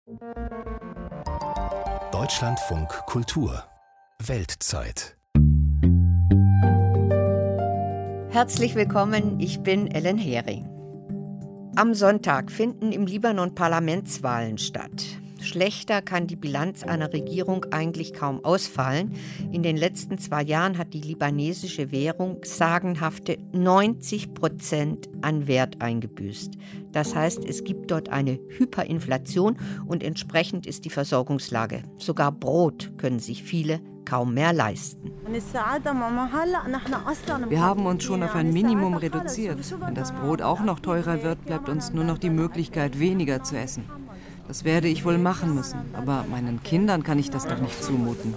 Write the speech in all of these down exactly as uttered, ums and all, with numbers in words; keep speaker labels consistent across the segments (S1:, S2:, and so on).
S1: Deutschlandfunk Kultur Weltzeit.
S2: Herzlich willkommen, ich bin Ellen Hering. Am Sonntag finden im Libanon Parlamentswahlen statt. Schlechter kann die Bilanz einer Regierung eigentlich kaum ausfallen. In den letzten zwei Jahren hat die libanesische Währung sagenhafte neunzig Prozent an Wert eingebüßt. Das heißt, es gibt dort eine Hyperinflation und entsprechend ist die Versorgungslage. Sogar Brot können sich viele kaum mehr leisten.
S3: Wir haben uns schon auf ein Minimum reduziert. Wenn das Brot auch noch teurer wird, bleibt uns nur noch die Möglichkeit, weniger zu essen. Das werde ich wohl machen müssen, aber meinen Kindern kann ich das doch nicht zumuten.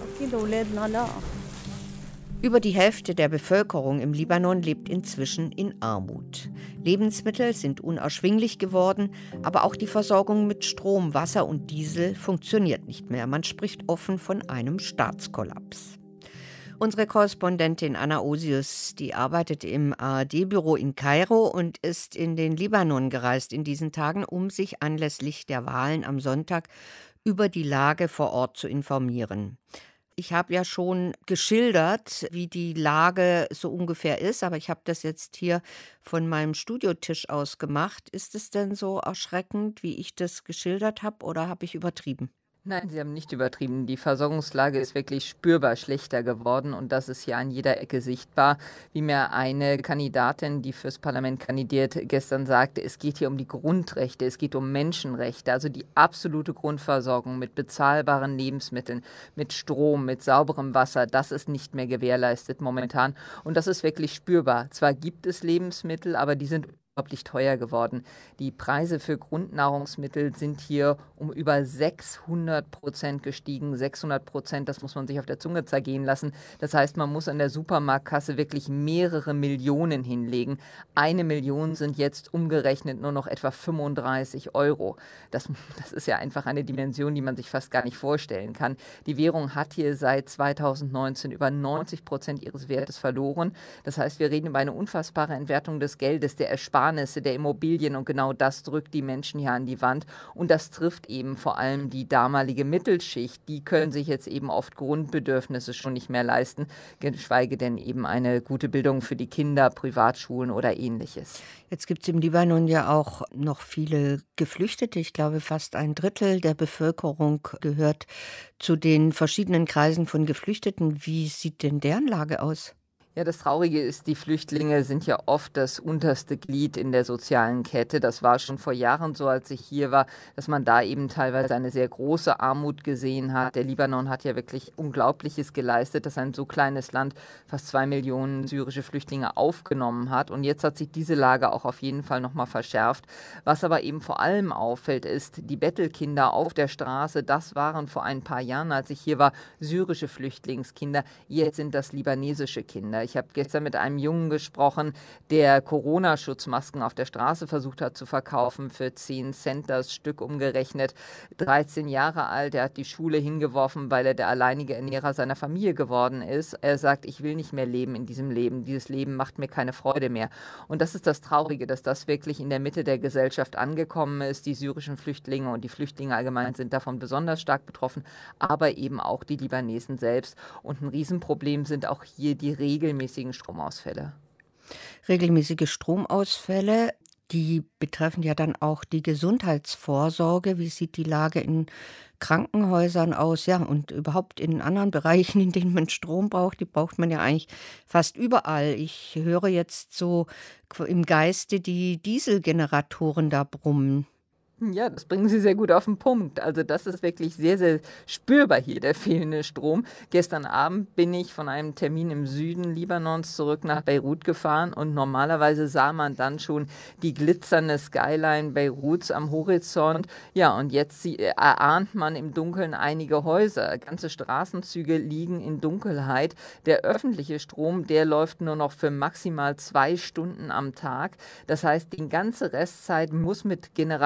S2: Über die Hälfte der Bevölkerung im Libanon lebt inzwischen in Armut. Lebensmittel sind unerschwinglich geworden, aber auch die Versorgung mit Strom, Wasser und Diesel funktioniert nicht mehr. Man spricht offen von einem Staatskollaps. Unsere Korrespondentin Anna Osius, die arbeitet im A R D-Büro in Kairo und ist in den Libanon gereist in diesen Tagen, um sich anlässlich der Wahlen am Sonntag über die Lage vor Ort zu informieren. Ich habe ja schon geschildert, wie die Lage so ungefähr ist, aber ich habe das jetzt hier von meinem Studiotisch aus gemacht. Ist es denn so erschreckend, wie ich das geschildert habe, oder habe ich übertrieben?
S4: Nein, Sie haben nicht übertrieben. Die Versorgungslage ist wirklich spürbar schlechter geworden und das ist hier an jeder Ecke sichtbar. Wie mir eine Kandidatin, die fürs Parlament kandidiert, gestern sagte, es geht hier um die Grundrechte, es geht um Menschenrechte, also die absolute Grundversorgung mit bezahlbaren Lebensmitteln, mit Strom, mit sauberem Wasser. Das ist nicht mehr gewährleistet momentan und das ist wirklich spürbar. Zwar gibt es Lebensmittel, aber die sind unglaublich teuer geworden. Die Preise für Grundnahrungsmittel sind hier um über sechshundert Prozent gestiegen. sechshundert Prozent, das muss man sich auf der Zunge zergehen lassen. Das heißt, man muss an der Supermarktkasse wirklich mehrere Millionen hinlegen. Eine Million sind jetzt umgerechnet nur noch etwa fünfunddreißig Euro. Das, das ist ja einfach eine Dimension, die man sich fast gar nicht vorstellen kann. Die Währung hat hier seit zweitausendneunzehn über neunzig Prozent ihres Wertes verloren. Das heißt, wir reden über eine unfassbare Entwertung des Geldes, der Ersparnisse, der Immobilien und genau das drückt die Menschen hier an die Wand und das trifft eben vor allem die damalige Mittelschicht. Die können sich jetzt eben oft Grundbedürfnisse schon nicht mehr leisten, geschweige denn eben eine gute Bildung für die Kinder, Privatschulen oder ähnliches.
S2: Jetzt gibt es im Libanon ja auch noch viele Geflüchtete. Ich glaube, fast ein Drittel der Bevölkerung gehört zu den verschiedenen Kreisen von Geflüchteten. Wie sieht denn deren Lage aus?
S4: Ja, das Traurige ist, die Flüchtlinge sind ja oft das unterste Glied in der sozialen Kette. Das war schon vor Jahren so, als ich hier war, dass man da eben teilweise eine sehr große Armut gesehen hat. Der Libanon hat ja wirklich Unglaubliches geleistet, dass ein so kleines Land fast zwei Millionen syrische Flüchtlinge aufgenommen hat. Und jetzt hat sich diese Lage auch auf jeden Fall nochmal verschärft. Was aber eben vor allem auffällt, ist, die Bettelkinder auf der Straße, das waren vor ein paar Jahren, als ich hier war, syrische Flüchtlingskinder. Jetzt sind das libanesische Kinder. Ich habe gestern mit einem Jungen gesprochen, der Corona-Schutzmasken auf der Straße versucht hat zu verkaufen für zehn Cent das Stück umgerechnet. dreizehn Jahre alt, er hat die Schule hingeworfen, weil er der alleinige Ernährer seiner Familie geworden ist. Er sagt, ich will nicht mehr leben in diesem Leben. Dieses Leben macht mir keine Freude mehr. Und das ist das Traurige, dass das wirklich in der Mitte der Gesellschaft angekommen ist. Die syrischen Flüchtlinge und die Flüchtlinge allgemein sind davon besonders stark betroffen, aber eben auch die Libanesen selbst. Und ein Riesenproblem sind auch hier die Regeln. Regelmäßigen Stromausfälle.
S2: Regelmäßige Stromausfälle, die betreffen ja dann auch die Gesundheitsvorsorge. Wie sieht die Lage in Krankenhäusern aus? Ja, und überhaupt in anderen Bereichen, in denen man Strom braucht, die braucht man ja eigentlich fast überall. Ich höre jetzt so im Geiste die Dieselgeneratoren da brummen.
S4: Ja, das bringen Sie sehr gut auf den Punkt. Also das ist wirklich sehr, sehr spürbar hier, der fehlende Strom. Gestern Abend bin ich von einem Termin im Süden Libanons zurück nach Beirut gefahren und normalerweise sah man dann schon die glitzernde Skyline Beiruts am Horizont. Ja, und jetzt erahnt man im Dunkeln einige Häuser. Ganze Straßenzüge liegen in Dunkelheit. Der öffentliche Strom, der läuft nur noch für maximal zwei Stunden am Tag. Das heißt, die ganze Restzeit muss mit Generatoren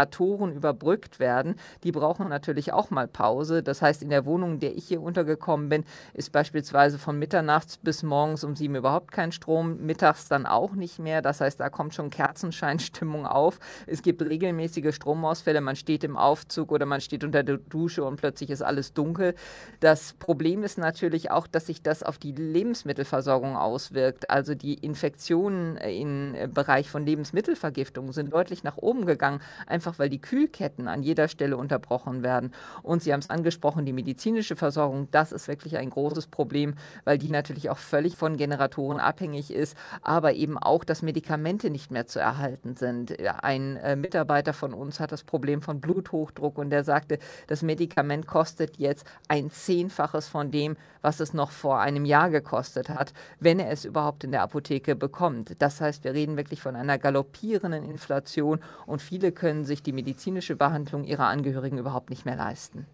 S4: Temperaturen überbrückt werden, die brauchen natürlich auch mal Pause. Das heißt, in der Wohnung, in der ich hier untergekommen bin, ist beispielsweise von mitternachts bis morgens um sieben überhaupt kein Strom, mittags dann auch nicht mehr. Das heißt, da kommt schon Kerzenscheinstimmung auf. Es gibt regelmäßige Stromausfälle, man steht im Aufzug oder man steht unter der Dusche und plötzlich ist alles dunkel. Das Problem ist natürlich auch, dass sich das auf die Lebensmittelversorgung auswirkt. Also die Infektionen im Bereich von Lebensmittelvergiftung sind deutlich nach oben gegangen, einfach weil die Kühlketten an jeder Stelle unterbrochen werden. Und Sie haben es angesprochen, die medizinische Versorgung, das ist wirklich ein großes Problem, weil die natürlich auch völlig von Generatoren abhängig ist, aber eben auch, dass Medikamente nicht mehr zu erhalten sind. Ein äh, Mitarbeiter von uns hat das Problem von Bluthochdruck und der sagte, das Medikament kostet jetzt ein Zehnfaches von dem, was es noch vor einem Jahr gekostet hat, wenn er es überhaupt in der Apotheke bekommt. Das heißt, wir reden wirklich von einer galoppierenden Inflation und viele können sich die medizinische Behandlung ihrer Angehörigen überhaupt nicht mehr leisten.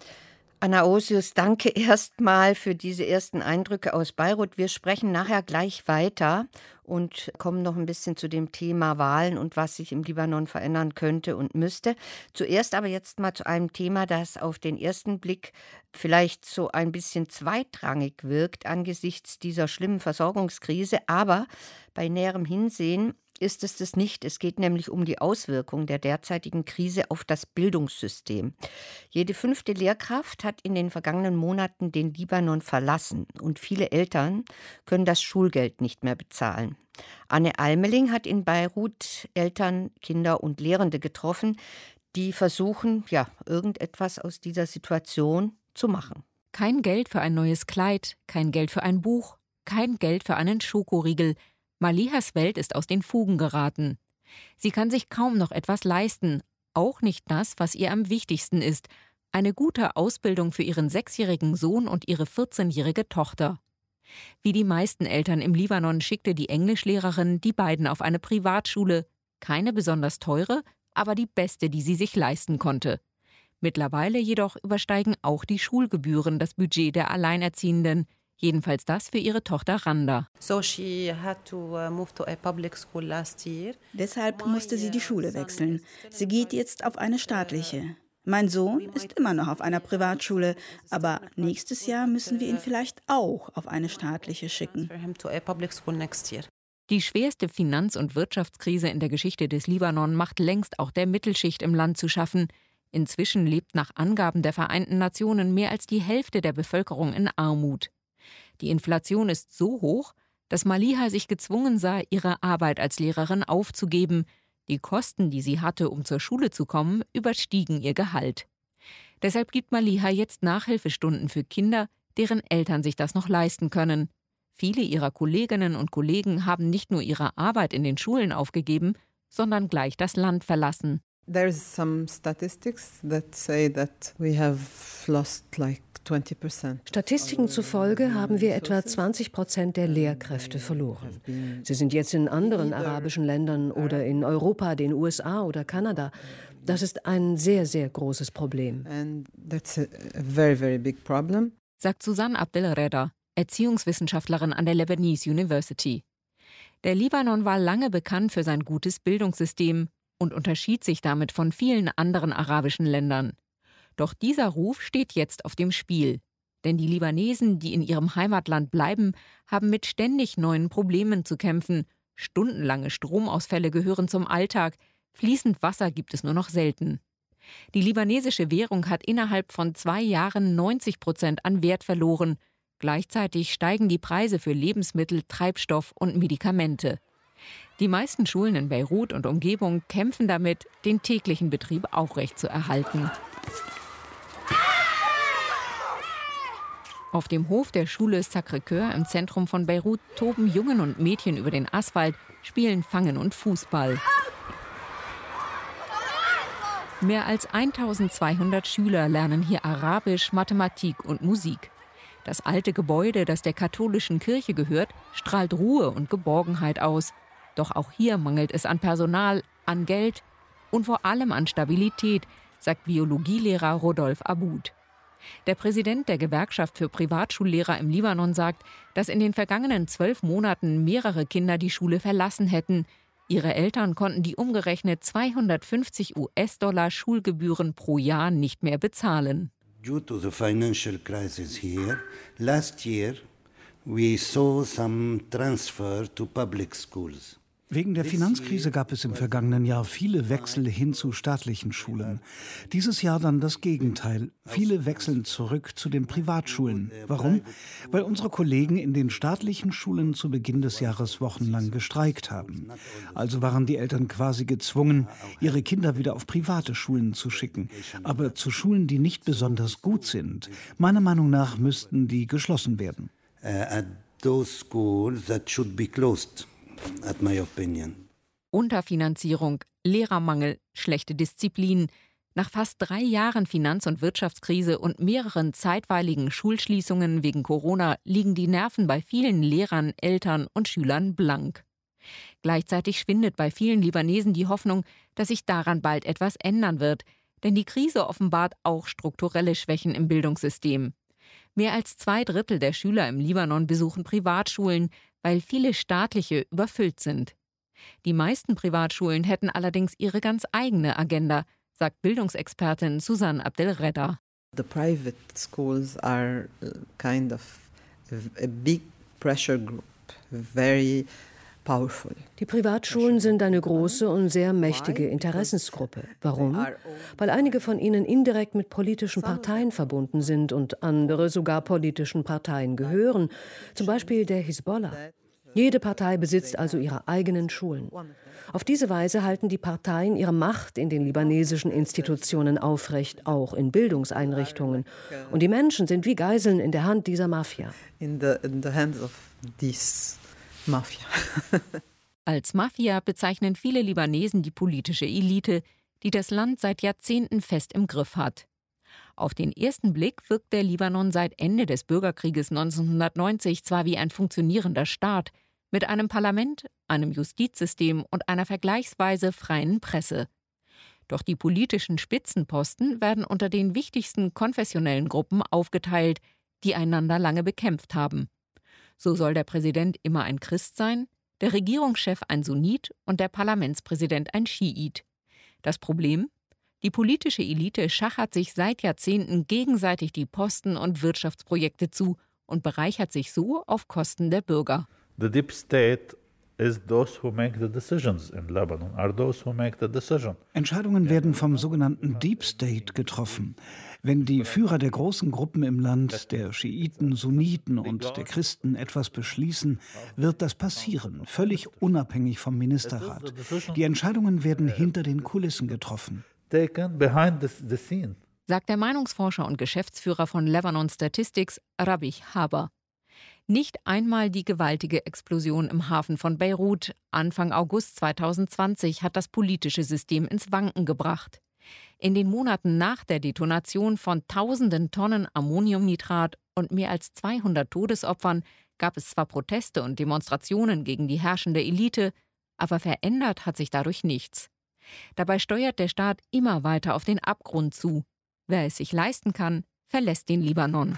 S2: Anna Osius, danke erstmal für diese ersten Eindrücke aus Beirut. Wir sprechen nachher gleich weiter und kommen noch ein bisschen zu dem Thema Wahlen und was sich im Libanon verändern könnte und müsste. Zuerst aber jetzt mal zu einem Thema, das auf den ersten Blick vielleicht so ein bisschen zweitrangig wirkt angesichts dieser schlimmen Versorgungskrise, aber bei näherem Hinsehen ist es das nicht. Es geht nämlich um die Auswirkungen der derzeitigen Krise auf das Bildungssystem. Jede fünfte Lehrkraft hat in den vergangenen Monaten den Libanon verlassen und viele Eltern können das Schulgeld nicht mehr bezahlen. Anne Almeling hat in Beirut Eltern, Kinder und Lehrende getroffen, die versuchen, ja, irgendetwas aus dieser Situation zu machen.
S5: Kein Geld für ein neues Kleid, kein Geld für ein Buch, kein Geld für einen Schokoriegel. Malihas Welt ist aus den Fugen geraten. Sie kann sich kaum noch etwas leisten, auch nicht das, was ihr am wichtigsten ist, eine gute Ausbildung für ihren sechsjährigen Sohn und ihre vierzehnjährige Tochter. Wie die meisten Eltern im Libanon schickte die Englischlehrerin die beiden auf eine Privatschule, keine besonders teure, aber die beste, die sie sich leisten konnte. Mittlerweile jedoch übersteigen auch die Schulgebühren das Budget der Alleinerziehenden. Jedenfalls das für ihre Tochter Randa.
S6: Deshalb musste sie die Schule wechseln. Sie geht jetzt auf eine staatliche. Mein Sohn ist immer noch auf einer Privatschule, aber nächstes Jahr müssen wir ihn vielleicht auch auf eine staatliche schicken.
S5: Die schwerste Finanz- und Wirtschaftskrise in der Geschichte des Libanon macht längst auch der Mittelschicht im Land zu schaffen. Inzwischen lebt nach Angaben der Vereinten Nationen mehr als die Hälfte der Bevölkerung in Armut. Die Inflation ist so hoch, dass Maliha sich gezwungen sah, ihre Arbeit als Lehrerin aufzugeben. Die Kosten, die sie hatte, um zur Schule zu kommen, überstiegen ihr Gehalt. Deshalb gibt Maliha jetzt Nachhilfestunden für Kinder, deren Eltern sich das noch leisten können. Viele ihrer Kolleginnen und Kollegen haben nicht nur ihre Arbeit in den Schulen aufgegeben, sondern gleich das Land verlassen.
S7: There's some statistics that say that we have lost like
S8: Statistiken zufolge haben wir etwa zwanzig Prozent der Lehrkräfte verloren. Sie sind jetzt in anderen arabischen Ländern oder in Europa, den U S A oder Kanada. Das ist ein sehr, sehr großes Problem.
S7: And that's a very, very big problem.
S5: Sagt Susanne Abdelreda, Erziehungswissenschaftlerin an der Lebanese University. Der Libanon war lange bekannt für sein gutes Bildungssystem und unterschied sich damit von vielen anderen arabischen Ländern. Doch dieser Ruf steht jetzt auf dem Spiel. Denn die Libanesen, die in ihrem Heimatland bleiben, haben mit ständig neuen Problemen zu kämpfen. Stundenlange Stromausfälle gehören zum Alltag. Fließend Wasser gibt es nur noch selten. Die libanesische Währung hat innerhalb von zwei Jahren neunzig Prozent an Wert verloren. Gleichzeitig steigen die Preise für Lebensmittel, Treibstoff und Medikamente. Die meisten Schulen in Beirut und Umgebung kämpfen damit, den täglichen Betrieb aufrechtzuerhalten. Auf dem Hof der Schule Sacré-Cœur im Zentrum von Beirut toben Jungen und Mädchen über den Asphalt, spielen Fangen und Fußball. Mehr als eintausendzweihundert Schüler lernen hier Arabisch, Mathematik und Musik. Das alte Gebäude, das der katholischen Kirche gehört, strahlt Ruhe und Geborgenheit aus. Doch auch hier mangelt es an Personal, an Geld und vor allem an Stabilität, sagt Biologielehrer Rodolphe Aboud. Der Präsident der Gewerkschaft für Privatschullehrer im Libanon sagt, dass in den vergangenen zwölf Monaten mehrere Kinder die Schule verlassen hätten. Ihre Eltern konnten die umgerechnet zweihundertfünfzig US-Dollar Schulgebühren pro Jahr nicht mehr bezahlen.
S9: Due to the financial crisis here, last year we saw some transfer to public schools.
S10: Wegen der Finanzkrise gab es im vergangenen Jahr viele Wechsel hin zu staatlichen Schulen. Dieses Jahr dann das Gegenteil. Viele wechseln zurück zu den Privatschulen. Warum? Weil unsere Kollegen in den staatlichen Schulen zu Beginn des Jahres wochenlang gestreikt haben. Also waren die Eltern quasi gezwungen, ihre Kinder wieder auf private Schulen zu schicken. Aber zu Schulen, die nicht besonders gut sind. Meiner Meinung nach müssten die geschlossen werden.
S9: Uh, at those schools that should be closed. At my opinion.
S5: Unterfinanzierung, Lehrermangel, schlechte Disziplin. Nach fast drei Jahren Finanz- und Wirtschaftskrise und mehreren zeitweiligen Schulschließungen wegen Corona liegen die Nerven bei vielen Lehrern, Eltern und Schülern blank. Gleichzeitig schwindet bei vielen Libanesen die Hoffnung, dass sich daran bald etwas ändern wird. Denn die Krise offenbart auch strukturelle Schwächen im Bildungssystem. Mehr als zwei Drittel der Schüler im Libanon besuchen Privatschulen, weil viele staatliche überfüllt sind. Die meisten Privatschulen hätten allerdings ihre ganz eigene Agenda, sagt Bildungsexpertin Susan Abdelreda.
S7: The private schools are kind of a big pressure group, very powerful.
S8: Die Privatschulen sind eine große und sehr mächtige Interessensgruppe. Warum? Weil einige von ihnen indirekt mit politischen Parteien verbunden sind und andere sogar politischen Parteien gehören, zum Beispiel der Hisbollah. Jede Partei besitzt also ihre eigenen Schulen. Auf diese Weise halten die Parteien ihre Macht in den libanesischen Institutionen aufrecht, auch in Bildungseinrichtungen. Und die Menschen sind wie Geiseln in der Hand dieser Mafia.
S7: In the, in the hands of these Mafia.
S5: Als Mafia bezeichnen viele Libanesen die politische Elite, die das Land seit Jahrzehnten fest im Griff hat. Auf den ersten Blick wirkt der Libanon seit Ende des Bürgerkrieges neunzehnhundertneunzig zwar wie ein funktionierender Staat, mit einem Parlament, einem Justizsystem und einer vergleichsweise freien Presse. Doch die politischen Spitzenposten werden unter den wichtigsten konfessionellen Gruppen aufgeteilt, die einander lange bekämpft haben. So soll der Präsident immer ein Christ sein, der Regierungschef ein Sunnit und der Parlamentspräsident ein Schiit. Das Problem? Die politische Elite schachert sich seit Jahrzehnten gegenseitig die Posten und Wirtschaftsprojekte zu und bereichert sich so auf Kosten der Bürger.
S11: The deep state is those who make the decisions in Lebanon, are those who make the decision.
S10: Entscheidungen werden vom sogenannten Deep State getroffen. Wenn die Führer der großen Gruppen im Land, der Schiiten, Sunniten und der Christen, etwas beschließen, wird das passieren, völlig unabhängig vom Ministerrat. Die Entscheidungen werden hinter den Kulissen getroffen.
S11: Taken behind the, the scene.
S5: Sagt der Meinungsforscher und Geschäftsführer von Lebanon Statistics, Rabih Haber. Nicht einmal die gewaltige Explosion im Hafen von Beirut Anfang August zweitausendzwanzig hat das politische System ins Wanken gebracht. In den Monaten nach der Detonation von tausenden Tonnen Ammoniumnitrat und mehr als zweihundert Todesopfern gab es zwar Proteste und Demonstrationen gegen die herrschende Elite, aber verändert hat sich dadurch nichts. Dabei steuert der Staat immer weiter auf den Abgrund zu. Wer es sich leisten kann, verlässt den Libanon.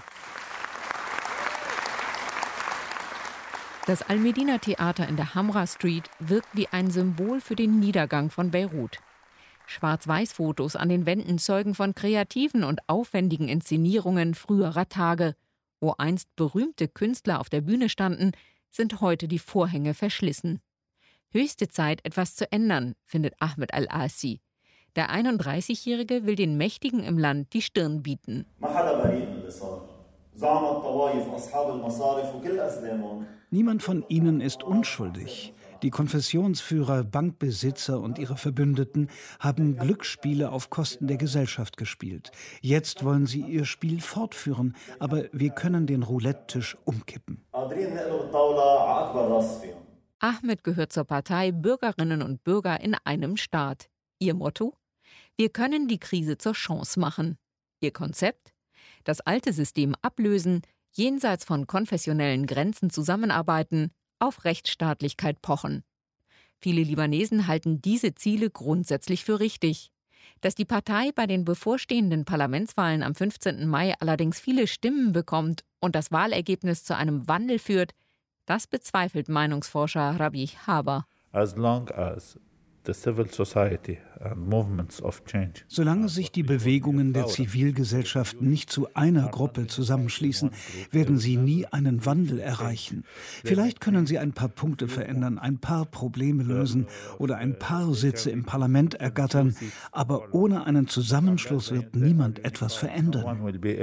S5: Das Al-Medina-Theater in der Hamra Street wirkt wie ein Symbol für den Niedergang von Beirut. Schwarz-Weiß-Fotos an den Wänden zeugen von kreativen und aufwendigen Inszenierungen früherer Tage. Wo einst berühmte Künstler auf der Bühne standen, sind heute die Vorhänge verschlissen. Höchste Zeit, etwas zu ändern, findet Ahmed Al-Asi. Der einunddreißigjährige will den Mächtigen im Land die Stirn bieten.
S10: Niemand von ihnen ist unschuldig. Die Konfessionsführer, Bankbesitzer und ihre Verbündeten haben Glücksspiele auf Kosten der Gesellschaft gespielt. Jetzt wollen sie ihr Spiel fortführen, aber wir können den Roulette-Tisch umkippen.
S5: Ahmed gehört zur Partei Bürgerinnen und Bürger in einem Staat. Ihr Motto? Wir können die Krise zur Chance machen. Ihr Konzept? Das alte System ablösen, jenseits von konfessionellen Grenzen zusammenarbeiten, auf Rechtsstaatlichkeit pochen. Viele Libanesen halten diese Ziele grundsätzlich für richtig. Dass die Partei bei den bevorstehenden Parlamentswahlen am fünfzehnten Mai allerdings viele Stimmen bekommt und das Wahlergebnis zu einem Wandel führt, das bezweifelt Meinungsforscher Rabih Haber.
S11: as long as the civil society and movements of change.
S10: Solange sich die Bewegungen der Zivilgesellschaft nicht zu einer Gruppe zusammenschließen, werden sie nie einen Wandel erreichen. Vielleicht können sie ein paar Punkte verändern, ein paar Probleme lösen oder ein paar Sitze im Parlament ergattern, aber ohne einen Zusammenschluss wird niemand etwas verändern.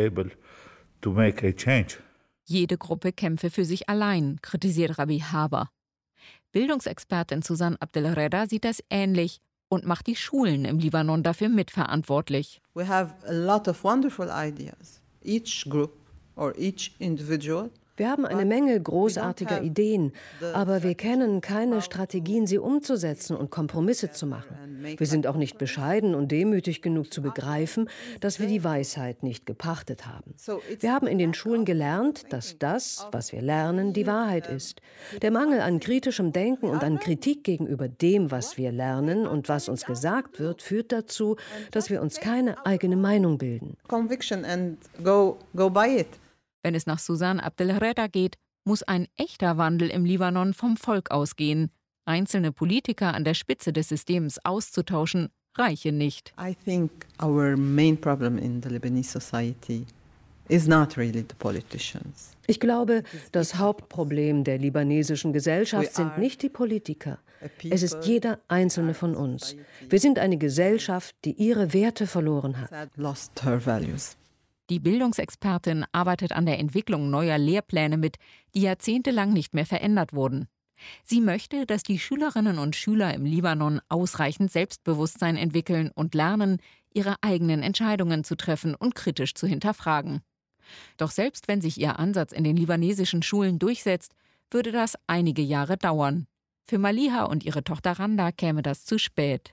S5: Jede Gruppe kämpfe für sich allein, kritisiert Rabbi Haber. Bildungsexpertin Susan Abdelreda sieht das ähnlich und macht die Schulen im Libanon dafür mitverantwortlich.
S7: We have a lot of wonderful ideas. Each group or each individual.
S8: Wir haben eine Menge großartiger Ideen, aber wir kennen keine Strategien, sie umzusetzen und Kompromisse zu machen. Wir sind auch nicht bescheiden und demütig genug zu begreifen, dass wir die Weisheit nicht gepachtet haben. Wir haben in den Schulen gelernt, dass das, was wir lernen, die Wahrheit ist. Der Mangel an kritischem Denken und an Kritik gegenüber dem, was wir lernen und was uns gesagt wird, führt dazu, dass wir uns keine eigene Meinung bilden.
S7: Conviction and go, go by it.
S5: Wenn es nach Susan Abdelreda geht, muss ein echter Wandel im Libanon vom Volk ausgehen. Einzelne Politiker an der Spitze des Systems auszutauschen, reiche nicht.
S7: I think our main problem in the Lebanese society is not really the politicians.
S8: Ich glaube, das Hauptproblem der libanesischen Gesellschaft sind nicht die Politiker. Es ist jeder einzelne von uns. Wir sind eine Gesellschaft, die ihre Werte verloren hat.
S7: Lost her values.
S5: Die Bildungsexpertin arbeitet an der Entwicklung neuer Lehrpläne mit, die jahrzehntelang nicht mehr verändert wurden. Sie möchte, dass die Schülerinnen und Schüler im Libanon ausreichend Selbstbewusstsein entwickeln und lernen, ihre eigenen Entscheidungen zu treffen und kritisch zu hinterfragen. Doch selbst wenn sich ihr Ansatz in den libanesischen Schulen durchsetzt, würde das einige Jahre dauern. Für Maliha und ihre Tochter Randa käme das zu spät.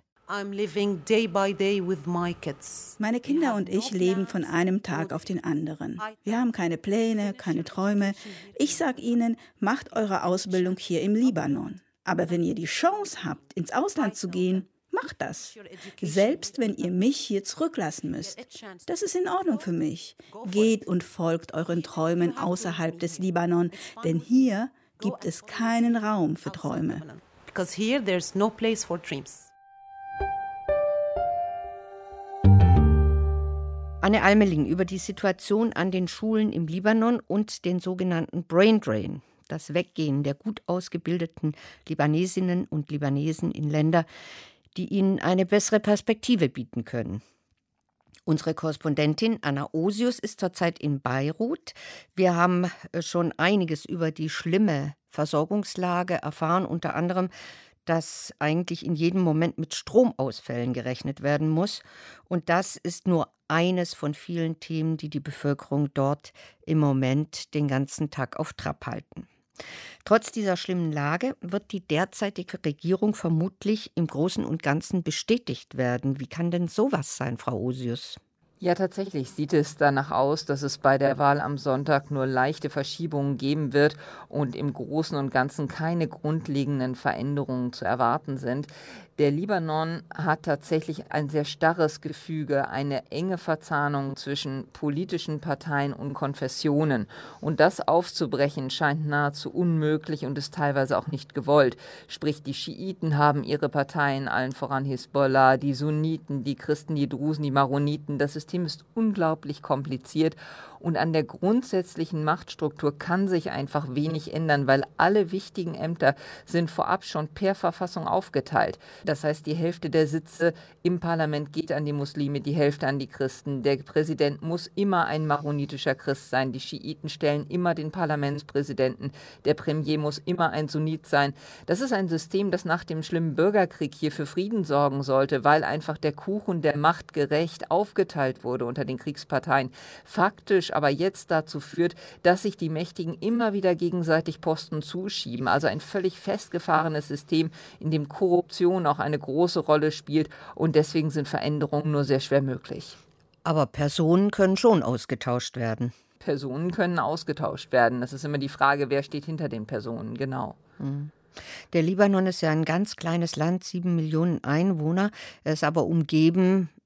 S6: Meine Kinder und ich leben von einem Tag auf den anderen. Wir haben keine Pläne, keine Träume. Ich sage ihnen, macht eure Ausbildung hier im Libanon. Aber wenn ihr die Chance habt, ins Ausland zu gehen, macht das. Selbst wenn ihr mich hier zurücklassen müsst. Das ist in Ordnung für mich. Geht und folgt euren Träumen außerhalb des Libanon, denn hier gibt es keinen Raum für Träume.
S2: Anne Almeling über die Situation an den Schulen im Libanon und den sogenannten Brain Drain, das Weggehen der gut ausgebildeten Libanesinnen und Libanesen in Länder, die ihnen eine bessere Perspektive bieten können. Unsere Korrespondentin Anna Osius ist zurzeit in Beirut. Wir haben schon einiges über die schlimme Versorgungslage erfahren, unter anderem, dass eigentlich in jedem Moment mit Stromausfällen gerechnet werden muss. Und das ist nur eines von vielen Themen, die die Bevölkerung dort im Moment den ganzen Tag auf Trab halten. Trotz dieser schlimmen Lage wird die derzeitige Regierung vermutlich im Großen und Ganzen bestätigt werden. Wie kann denn sowas sein, Frau Osius?
S4: Ja, tatsächlich sieht es danach aus, dass es bei der Wahl am Sonntag nur leichte Verschiebungen geben wird und im Großen und Ganzen keine grundlegenden Veränderungen zu erwarten sind. Der Libanon hat tatsächlich ein sehr starres Gefüge, eine enge Verzahnung zwischen politischen Parteien und Konfessionen. Und das aufzubrechen scheint nahezu unmöglich und ist teilweise auch nicht gewollt. Sprich, die Schiiten haben ihre Parteien, allen voran Hisbollah, die Sunniten, die Christen, die Drusen, die Maroniten. Das System ist unglaublich kompliziert. Und an der grundsätzlichen Machtstruktur kann sich einfach wenig ändern, weil alle wichtigen Ämter sind vorab schon per Verfassung aufgeteilt. Das heißt, die Hälfte der Sitze im Parlament geht an die Muslime, die Hälfte an die Christen. Der Präsident muss immer ein maronitischer Christ sein. Die Schiiten stellen immer den Parlamentspräsidenten. Der Premier muss immer ein Sunnit sein. Das ist ein System, das nach dem schlimmen Bürgerkrieg hier für Frieden sorgen sollte, weil einfach der Kuchen der Macht gerecht aufgeteilt wurde unter den Kriegsparteien. Faktisch aber jetzt dazu führt, dass sich die Mächtigen immer wieder gegenseitig Posten zuschieben. Also ein völlig festgefahrenes System, in dem Korruption auch eine große Rolle spielt und deswegen sind Veränderungen nur sehr schwer möglich.
S2: Aber Personen können schon ausgetauscht werden.
S4: Personen können ausgetauscht werden. Das ist immer die Frage, wer steht hinter den Personen, genau.
S2: Hm. Der Libanon ist ja ein ganz kleines Land, sieben Millionen Einwohner. Er ist aber umgeben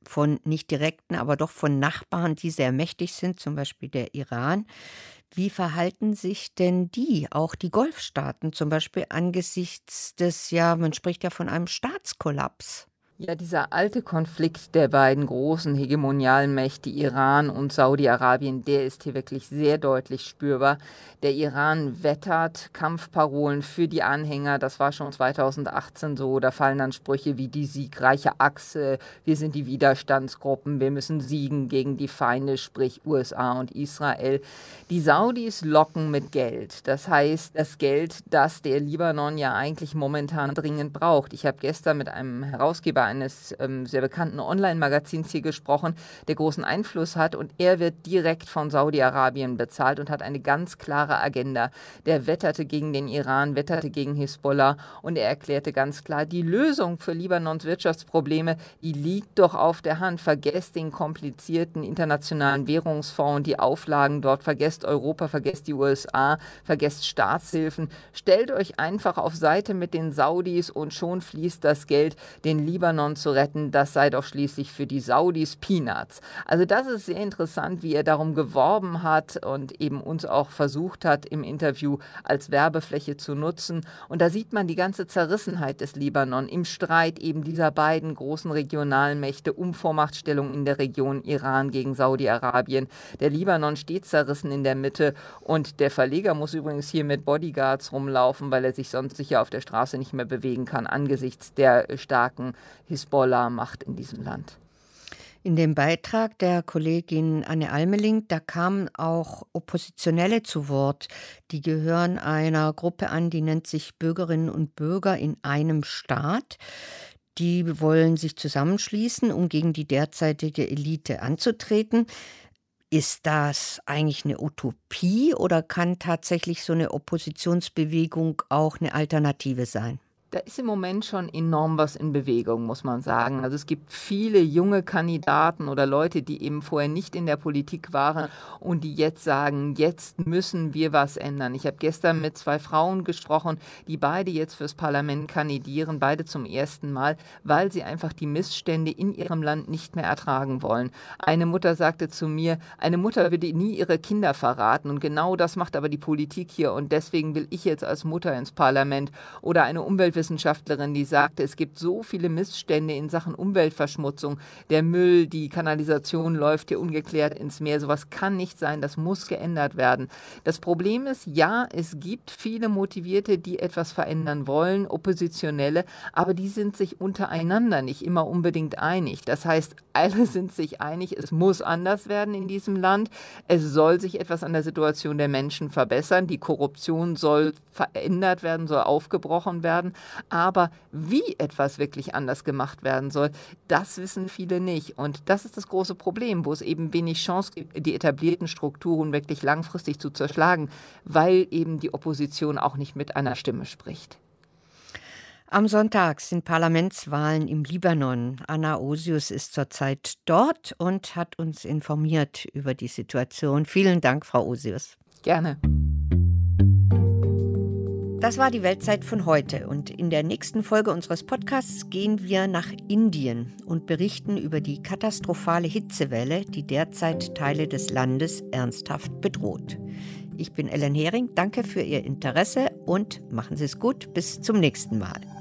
S2: von nicht direkten, aber doch von Nachbarn, die sehr mächtig sind, zum Beispiel der Iran. Wie verhalten sich denn die, auch die Golfstaaten, zum Beispiel angesichts des, ja, man spricht ja von einem Staatskollaps?
S4: Ja, dieser alte Konflikt der beiden großen hegemonialen Mächte Iran und Saudi-Arabien, der ist hier wirklich sehr deutlich spürbar. Der Iran wettert Kampfparolen für die Anhänger, das war schon zweitausendachtzehn so, da fallen dann Sprüche wie die siegreiche Achse, wir sind die Widerstandsgruppen, wir müssen siegen gegen die Feinde, sprich U S A und Israel. Die Saudis locken mit Geld, das heißt das Geld, das der Libanon ja eigentlich momentan dringend braucht. Ich habe gestern mit einem Herausgeber eines ähm, sehr bekannten Online-Magazins hier gesprochen, der großen Einfluss hat, und er wird direkt von Saudi-Arabien bezahlt und hat eine ganz klare Agenda. Der wetterte gegen den Iran, wetterte gegen Hisbollah, und er erklärte ganz klar, die Lösung für Libanons Wirtschaftsprobleme, die liegt doch auf der Hand. Vergesst den komplizierten internationalen Währungsfonds und die Auflagen dort, vergesst Europa, vergesst die U S A, vergesst Staatshilfen, stellt euch einfach auf Seite mit den Saudis und schon fließt das Geld, den Libanon zu retten, das sei doch schließlich für die Saudis Peanuts. Also das ist sehr interessant, wie er darum geworben hat und eben uns auch versucht hat, im Interview als Werbefläche zu nutzen. Und da sieht man die ganze Zerrissenheit des Libanon im Streit eben dieser beiden großen regionalen Mächte um Vormachtstellung in der Region Iran gegen Saudi-Arabien. Der Libanon steht zerrissen in der Mitte und der Verleger muss übrigens hier mit Bodyguards rumlaufen, weil er sich sonst sicher auf der Straße nicht mehr bewegen kann angesichts der starken Hisbollah-Macht in diesem Land.
S2: In dem Beitrag der Kollegin Anne Almeling, da kamen auch Oppositionelle zu Wort. Die gehören einer Gruppe an, die nennt sich Bürgerinnen und Bürger in einem Staat. Die wollen sich zusammenschließen, um gegen die derzeitige Elite anzutreten. Ist das eigentlich eine Utopie oder kann tatsächlich so eine Oppositionsbewegung auch eine Alternative sein?
S4: Da ist im Moment schon enorm was in Bewegung, muss man sagen. Also es gibt viele junge Kandidaten oder Leute, die eben vorher nicht in der Politik waren und die jetzt sagen, jetzt müssen wir was ändern. Ich habe gestern mit zwei Frauen gesprochen, die beide jetzt fürs Parlament kandidieren, beide zum ersten Mal, weil sie einfach die Missstände in ihrem Land nicht mehr ertragen wollen. Eine Mutter sagte zu mir, eine Mutter würde nie ihre Kinder verraten und genau das macht aber die Politik hier und deswegen will ich jetzt als Mutter ins Parlament. Oder eine Umweltwissenschaftlerin, Wissenschaftlerin, die sagte, es gibt so viele Missstände in Sachen Umweltverschmutzung. Der Müll, die Kanalisation läuft hier ungeklärt ins Meer. Sowas kann nicht sein, das muss geändert werden. Das Problem ist, ja, es gibt viele Motivierte, die etwas verändern wollen, Oppositionelle, aber die sind sich untereinander nicht immer unbedingt einig. Das heißt, alle sind sich einig, es muss anders werden in diesem Land. Es soll sich etwas an der Situation der Menschen verbessern. Die Korruption soll verändert werden, soll aufgebrochen werden. Aber wie etwas wirklich anders gemacht werden soll, das wissen viele nicht. Und das ist das große Problem, wo es eben wenig Chance gibt, die etablierten Strukturen wirklich langfristig zu zerschlagen, weil eben die Opposition auch nicht mit einer Stimme spricht.
S2: Am Sonntag sind Parlamentswahlen im Libanon. Anna Osius ist zurzeit dort und hat uns informiert über die Situation. Vielen Dank, Frau Osius.
S4: Gerne.
S2: Das war die Weltzeit von heute und in der nächsten Folge unseres Podcasts gehen wir nach Indien und berichten über die katastrophale Hitzewelle, die derzeit Teile des Landes ernsthaft bedroht. Ich bin Ellen Hering, danke für Ihr Interesse und machen Sie es gut, bis zum nächsten Mal.